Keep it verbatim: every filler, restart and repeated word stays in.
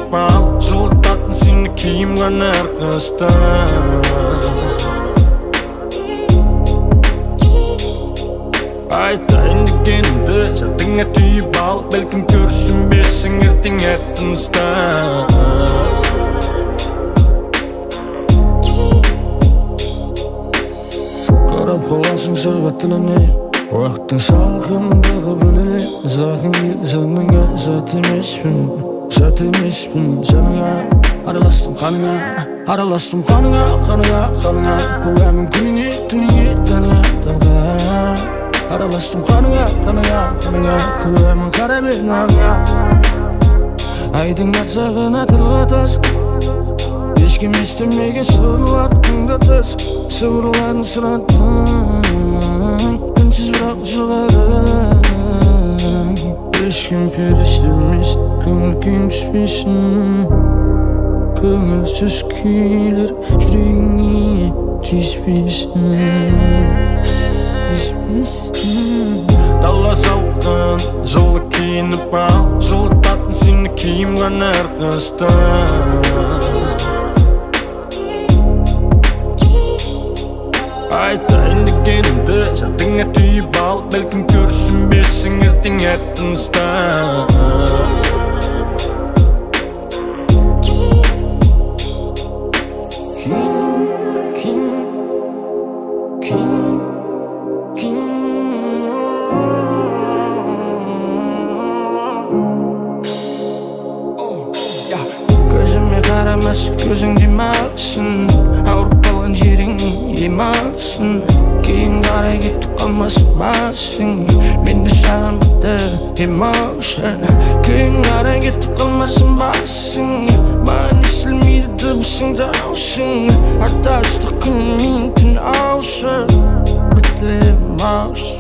киініп ал, жылытатын сені киім ғана әрқыстан. Айтайын дегенімді жадыңа түйіп ал, бәлкім көрсінбесің ертең аттыңыздан. Қарап қаласың сағат тіліне, уақыттың салқындығы біліне. Зақым ел жаныңа жат емеспін, жат емеспін жаныңа. Араластым қаныңа, араластым қаныңа, қаныңа, қаныңа. Көңілімнің күніне, түніне, таңыңа, таңға. Араластым қаныңа, қаныңа, қаныңа. Көңілімнің қара бетін аңға. Айдың арсағына тілға тас, ешкім естімеге сыбырлар күнгі тас. Сыбырларын сұраттың, үнсіз бірақ жоғарың. Ешкім періште емес, көңіл күйім түспесін. Көңілсіз күйлер жүрегіңе тиіспесін. Дала салқын, жылы киініп ал, жылытатын сені киім ғана әрқыстан. Айтайын дегенімді жадыңа түйіп ал, бәлкім көрсінбесің ертең аттыңыздан. Көзіме қарамас, көзің демалсын, ауырып қалған жерің ем алсын. Кейін қарай кетіп қалмасын басың, мен де саған бітті emotion. Кейін қарай кетіп қалмасын басың, маған естілмейді дыбысың даусың. Артта ыстық күн мен түн аушы, бітті emotion.